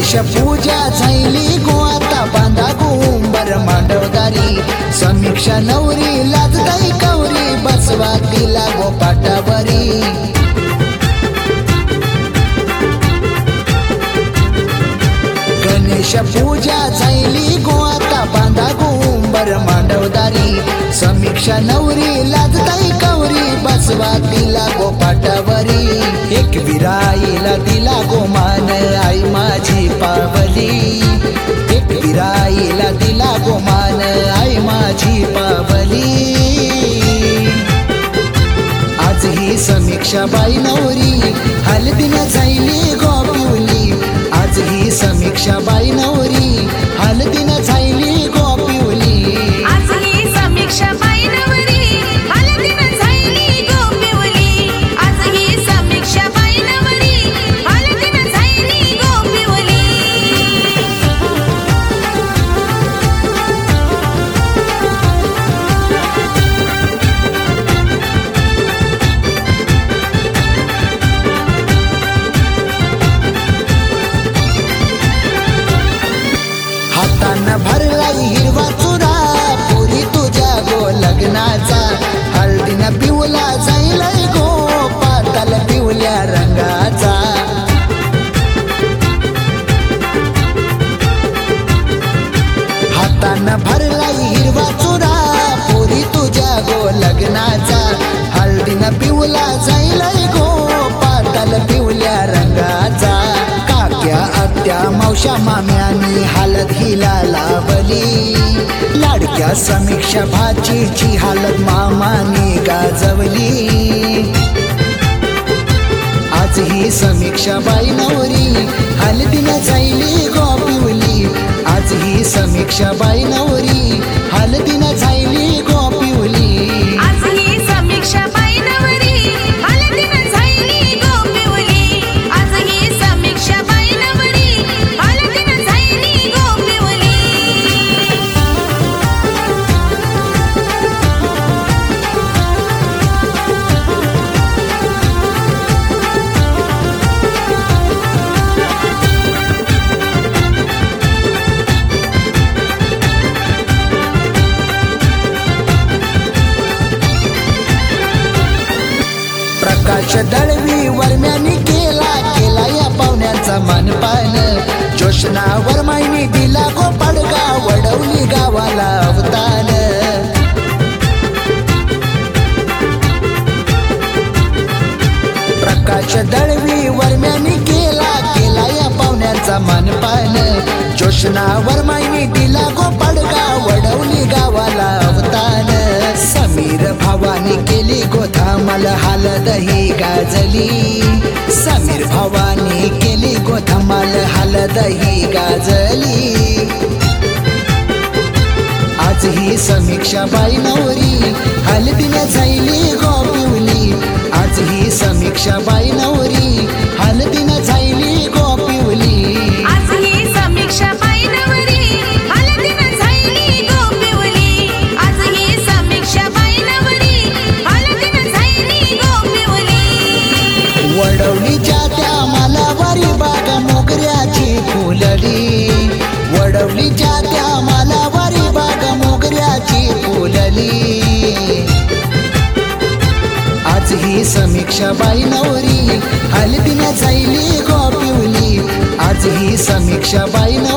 गणेश पूजा झाली गो आता बांधा गुंबर मांडवदारी समीक्षा नवरी लाजदाई कवरी बसवा तिला गो पाटावरी गणेश पूजा झाली गो आता बांधा गुंबर मांडवदारी समीक्षा नवरी लाजदाई कवरी बसवा तिला गो पाटावरी एक विराईला दिला गो मान आई माझी पावली एक विराईला दिला गो मान आई माझी पावली आज ही समीक्षा बाई नवरी हलदीन झाली गो पिवली आज ही समीक्षा बाई नवरी हलदीन झाली गो पिवली आज ही समीक्षा बाई नवरी हलदीन झाली गो पिवली आज ही समीक्षा बाई नवरी हलदीन झाली गो पिवली हातानं भरलाई हिरवा चुरा पुरी तुझ्या गो लग्नाचा हळदीनं पिवला जाईलय गो पाताल पिवल्या रंगाचा हातानं भरलाई हिरवा चुरा पुरी तुझ्या गो लग्नाचा हळदीनं पिवला जाईलय गो पाताल पिवल्या रंगाचा काक्या आत्या मावशा माम्यानी हलद हिला लावली लाडक्या समीक्षा भाचीची हलद मामानी गाजवली आज ही समीक्षा बाई नवरी हलदीन झाली गो पिवली आज ही समीक्षा बाई नवरी हलदीन झाली गो पिवली आज ही समीक्षा बाई नवरी हलदीन झाली गो पिवली आज ही समीक्षा बाई नवरी हलदीन झाली गो पिवली प्रकाश दळवी वर्म्यानी केला केला या पाहुण्यांचा मानपान जोशना वर्माईनी दिला गो पडगा वडवली गावाला अवतान प्रकाश दळवी वर्म्यानी केला केला या पाहुण्यांचा मानपान जोशना वर्माईनी दिला गो पडगा वडवली गावाला अवतान समीर भावानी केली गो धमाल हलद ही गाजली समीर भावानी केली गो धमाल हलद ही गाजली आज ही समीक्षा बाई नवरी हलदीन झाली गो पिवली आज ही समीक्षा बाई नवरी हलदीन झाली गो पिवली आज ही समीक्षा बाई नवरी हलदीन झाली गो पिवली आज ही समीक्षा बाई नवरी हलदीन झाली गो पिवली वडवलीच्या त्या मालावारी बाग मोगऱ्याची फुलली वडवलीच्या त्या मालावारी बाग मोगऱ्याची फुलली आज ही समीक्षा बाई नवरी हलदीन झाली गो पिवली आज ही समीक्षा बाई नवरी